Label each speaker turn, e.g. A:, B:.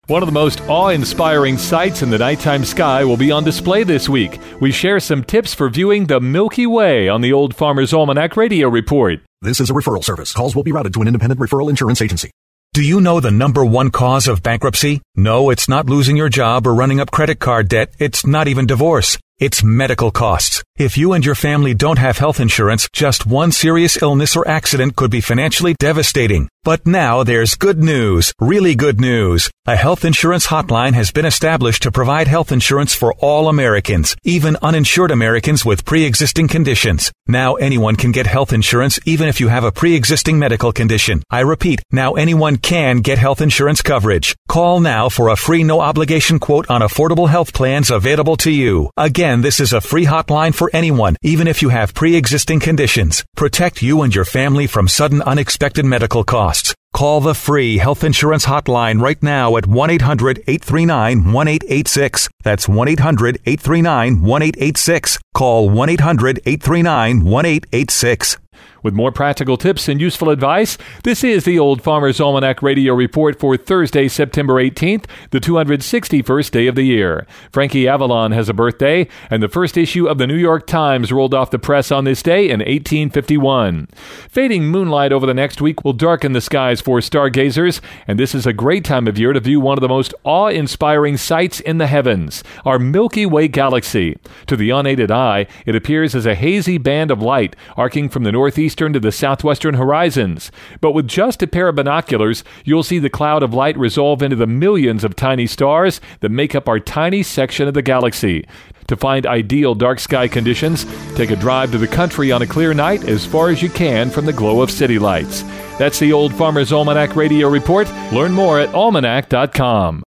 A: One of the most awe-inspiring sights in the nighttime sky will be on display this week. We share some tips for viewing the Milky Way on the Old Farmer's Almanac Radio Report.
B: This is a referral service. Calls will be routed to an independent referral insurance agency.
C: Do you know the number one cause of bankruptcy? No, it's not losing your job or running up credit card debt. It's not even divorce. It's medical costs. If you and your family don't have health insurance, just one serious illness or accident could be financially devastating. But now there's good news, really good news. A health insurance hotline has been established to provide health insurance for all Americans, even uninsured Americans with pre-existing conditions. Now anyone can get health insurance even if you have a pre-existing medical condition. I repeat, now anyone can get health insurance coverage. Call now for a free no-obligation quote on affordable health plans available to you. Again, this is a free hotline for anyone, even if you have pre-existing conditions. Protect you and your family from sudden unexpected medical costs. Call the free health insurance hotline right now at 1-800-839-1886. That's 1-800-839-1886. Call 1-800-839-1886.
A: With more practical tips and useful advice, this is the Old Farmer's Almanac Radio Report for Thursday, September 18th, the 261st day of the year. Frankie Avalon has a birthday, and the first issue of the New York Times rolled off the press on this day in 1851. Fading moonlight over the next week will darken the skies for stargazers, and this is a great time of year to view one of the most awe-inspiring sights in the heavens, our Milky Way galaxy. To the unaided eye, it appears as a hazy band of light arcing from the northeastern to the southwestern horizons. But with just a pair of binoculars, you'll see the cloud of light resolve into the millions of tiny stars that make up our tiny section of the galaxy. To find ideal dark sky conditions, take a drive to the country on a clear night as far as you can from the glow of city lights. That's the Old Farmer's Almanac Radio Report. Learn more at almanac.com.